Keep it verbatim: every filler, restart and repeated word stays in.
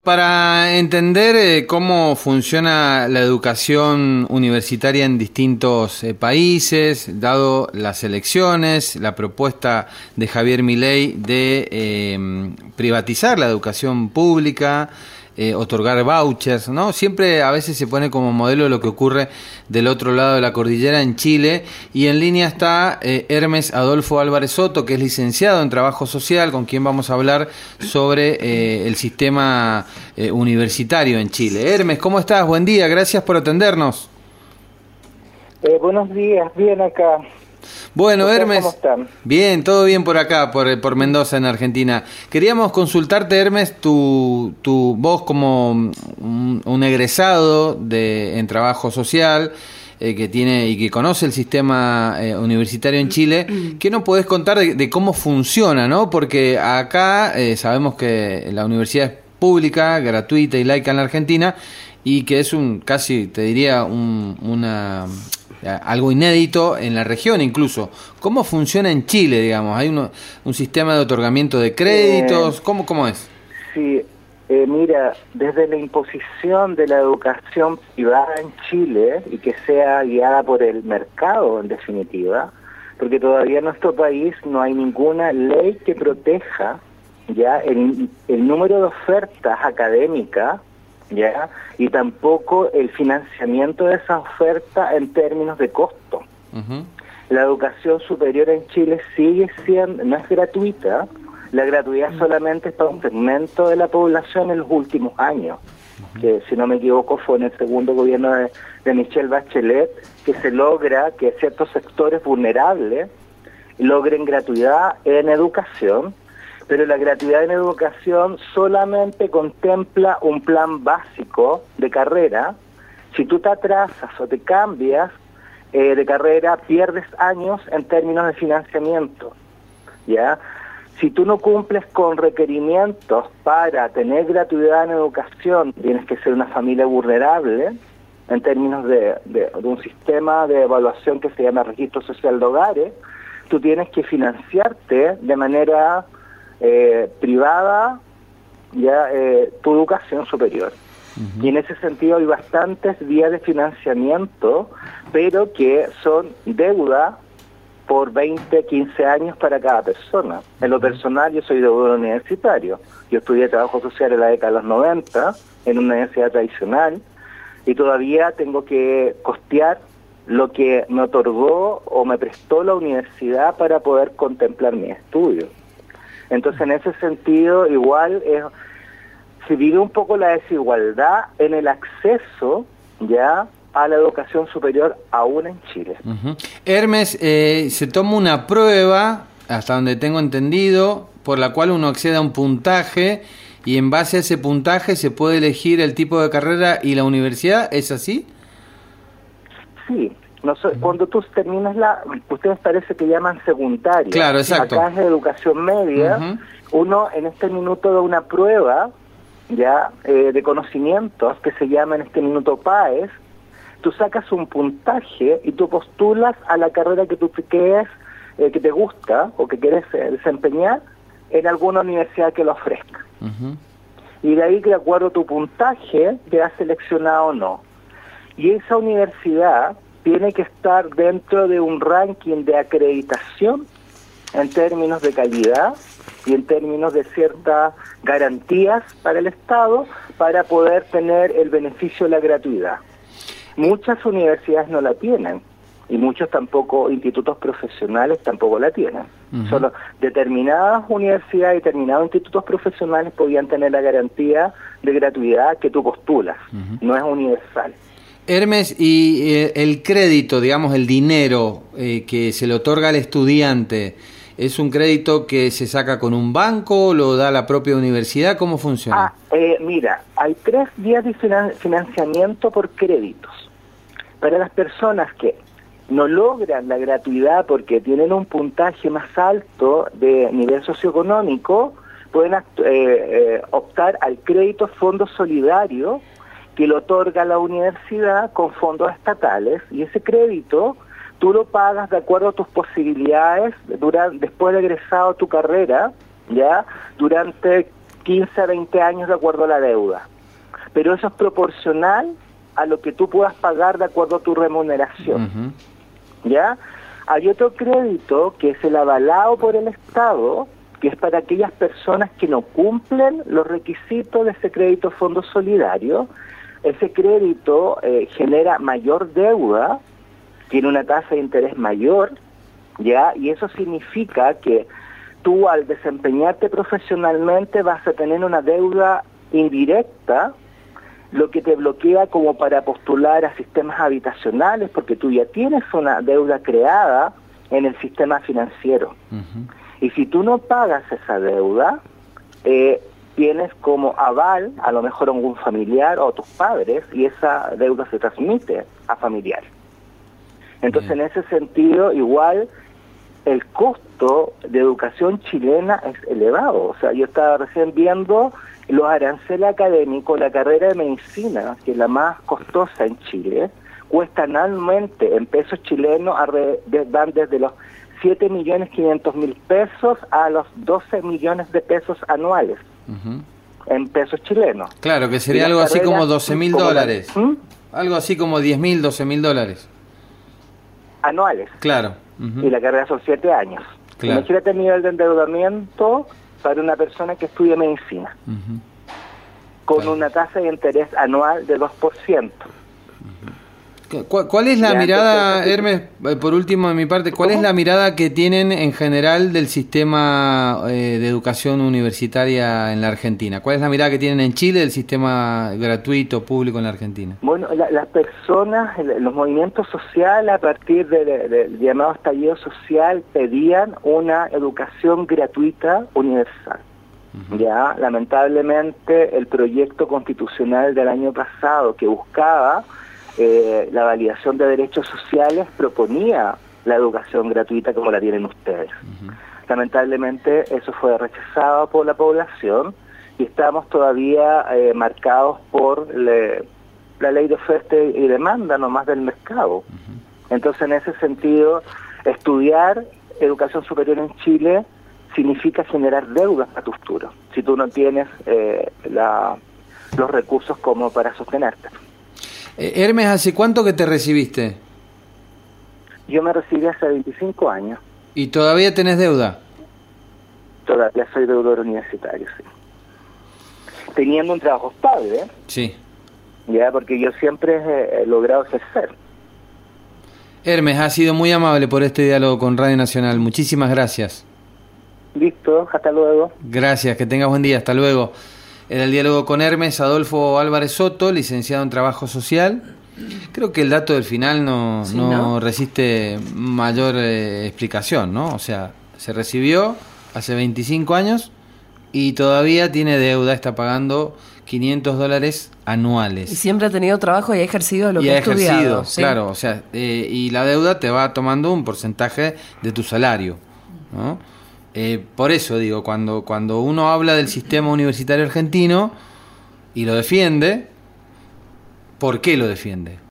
Para entender eh, cómo funciona la educación universitaria en distintos eh, países, dado las elecciones, la propuesta de Javier Milei de eh, privatizar la educación pública, eh, otorgar vouchers, ¿no? Siempre a veces se pone como modelo lo que ocurre del otro lado de la cordillera en Chile, y en línea está eh, Hermes Adolfo Álvarez Soto, que es licenciado en Trabajo Social, con quien vamos a hablar sobre eh, el sistema eh, universitario en Chile. Hermes, ¿cómo estás? Buen día, gracias por atendernos. Eh, buenos días, bien acá. Bueno, Hermes, ¿cómo están? Bien, todo bien por acá, por, por Mendoza, en Argentina. Queríamos consultarte, Hermes, tu, tu vos como un, un egresado de, en Trabajo Social, eh, que tiene y que conoce el sistema eh, universitario en Chile. ¿Qué nos podés contar de, de cómo funciona, no? Porque acá eh, sabemos que la universidad es pública, gratuita y laica en la Argentina, y que es un casi, te diría, un, una... algo inédito en la región incluso. ¿Cómo funciona en Chile, digamos? ¿Hay uno, un sistema de otorgamiento de créditos? Eh, ¿Cómo, cómo es? Sí, eh, mira, desde la imposición de la educación privada en Chile, y que sea guiada por el mercado en definitiva, porque todavía en nuestro país no hay ninguna ley que proteja ya el, el número de ofertas académicas, ¿ya? Y tampoco el financiamiento de esa oferta en términos de costo. Uh-huh. La educación superior en Chile sigue siendo, no es gratuita, la gratuidad uh-huh. solamente es para un segmento de la población en los últimos años, uh-huh. que si no me equivoco fue en el segundo gobierno de, de Michelle Bachelet, que se logra que ciertos sectores vulnerables logren gratuidad en educación. Pero la gratuidad en educación solamente contempla un plan básico de carrera. Si tú te atrasas o te cambias eh, de carrera, pierdes años en términos de financiamiento, ¿ya? Si tú no cumples con requerimientos para tener gratuidad en educación, tienes que ser una familia vulnerable, en términos de, de, de un sistema de evaluación que se llama Registro Social de Hogares, tú tienes que financiarte de manera... Eh, privada ya eh, tu educación superior. Uh-huh. Y en ese sentido hay bastantes vías de financiamiento, pero que son deuda por veinte, quince años para cada persona. En lo personal, yo soy deudor universitario. Yo estudié Trabajo Social en la década de los noventa en una universidad tradicional, y todavía tengo que costear lo que me otorgó o me prestó la universidad para poder contemplar mi estudio. Entonces, en ese sentido, igual es, se vive un poco la desigualdad en el acceso ya a la educación superior aún en Chile. Uh-huh. Hermes, eh, se toma una prueba, hasta donde tengo entendido, por la cual uno accede a un puntaje, y en base a ese puntaje se puede elegir el tipo de carrera y la universidad, ¿es así? Sí. No sé, cuando tú terminas la, ustedes parece que llaman secundaria. Claro, exacto. Acá es de educación media. Uh-huh. Uno en este minuto da una prueba ya eh, de conocimientos que se llama en este minuto PAES. Tú sacas un puntaje y tú postulas a la carrera que tú quieres, eh, que te gusta o que quieres eh, desempeñar en alguna universidad que lo ofrezca. Uh-huh. Y de ahí, que de acuerdo a tu puntaje, quedas seleccionado o no. Y esa universidad tiene que estar dentro de un ranking de acreditación en términos de calidad y en términos de ciertas garantías para el Estado para poder tener el beneficio de la gratuidad. Muchas universidades no la tienen, y muchos tampoco, institutos profesionales tampoco la tienen. Uh-huh. Solo determinadas universidades y determinados institutos profesionales podían tener la garantía de gratuidad que tú postulas. Uh-huh. No es universal. Hermes, y eh, el crédito, digamos, el dinero eh, que se le otorga al estudiante, ¿es un crédito que se saca con un banco, lo da la propia universidad? ¿Cómo funciona? Ah, eh, mira, hay tres vías de finan- financiamiento por créditos. Para las personas que no logran la gratuidad porque tienen un puntaje más alto de nivel socioeconómico, pueden eh, eh, optar al crédito Fondo Solidario, que lo otorga la universidad con fondos estatales, y ese crédito tú lo pagas de acuerdo a tus posibilidades durante, después de egresado tu carrera, ya durante quince a veinte años de acuerdo a la deuda. Pero eso es proporcional a lo que tú puedas pagar de acuerdo a tu remuneración. Uh-huh. ¿Ya? Hay otro crédito que es el avalado por el Estado, que es para aquellas personas que no cumplen los requisitos de ese crédito fondo solidario. Ese crédito eh, genera mayor deuda, tiene una tasa de interés mayor, ¿ya? Y eso significa que tú al desempeñarte profesionalmente vas a tener una deuda indirecta, lo que te bloquea como para postular a sistemas habitacionales, porque tú ya tienes una deuda creada en el sistema financiero. Uh-huh. Y si tú no pagas esa deuda, eh, tienes como aval a lo mejor a algún familiar o a tus padres, y esa deuda se transmite a familiares. Entonces, uh-huh, en ese sentido, igual el costo de educación chilena es elevado. O sea, yo estaba recién viendo los aranceles académicos. La carrera de medicina, que es la más costosa en Chile, cuesta anualmente en pesos chilenos, van desde los siete millones quinientos mil pesos a los doce millones de pesos anuales, uh-huh, en pesos chilenos. Claro, que sería algo así como doce mil dólares. ¿Mm? Algo así como diez mil, doce mil dólares. Anuales. Claro. Uh-huh. Y la carrera son siete años. Claro. Imagínate el nivel de endeudamiento para una persona que estudia medicina, uh-huh, con claro, una tasa de interés anual de dos por ciento. ¿Cuál, cuál es la ya, mirada, entonces, Hermes, por último de mi parte, cuál ¿cómo? es la mirada que tienen en general del sistema eh, de educación universitaria en la Argentina? ¿Cuál es la mirada que tienen en Chile del sistema gratuito, público en la Argentina? Bueno, la, las personas, los movimientos sociales, a partir del de, de, de llamado estallido social, pedían una educación gratuita universal. Uh-huh. Ya, lamentablemente, el proyecto constitucional del año pasado que buscaba Eh, la validación de derechos sociales proponía la educación gratuita como la tienen ustedes. Uh-huh. Lamentablemente eso fue rechazado por la población y estamos todavía eh, marcados por le, la ley de oferta y demanda nomás del mercado. Uh-huh. Entonces, en ese sentido, estudiar educación superior en Chile significa generar deudas a tu futuro, si tú no tienes eh, la, los recursos como para sostenerte. Hermes, ¿hace cuánto que te recibiste? Yo me recibí hace veinticinco años. ¿Y todavía tenés deuda? Todavía soy deudor universitario, sí. Teniendo un trabajo estable, ¿eh? Sí. Ya, porque yo siempre he, he logrado ejercer. Hermes, ha sido muy amable por este diálogo con Radio Nacional. Muchísimas gracias. Listo, hasta luego. Gracias, que tengas buen día, hasta luego. Era el diálogo con Hermes Adolfo Álvarez Soto, licenciado en Trabajo Social. Creo que el dato del final no, sí, no, no resiste mayor eh, explicación, ¿no? O sea, se recibió hace veinticinco años y todavía tiene deuda, está pagando quinientos dólares anuales. Y siempre ha tenido trabajo y ha ejercido lo y que ha ha estudiado. ejercido, ¿sí? Claro, o sea, eh, y la deuda te va tomando un porcentaje de tu salario, ¿no? Eh, por eso digo, cuando, cuando uno habla del sistema universitario argentino y lo defiende, ¿por qué lo defiende?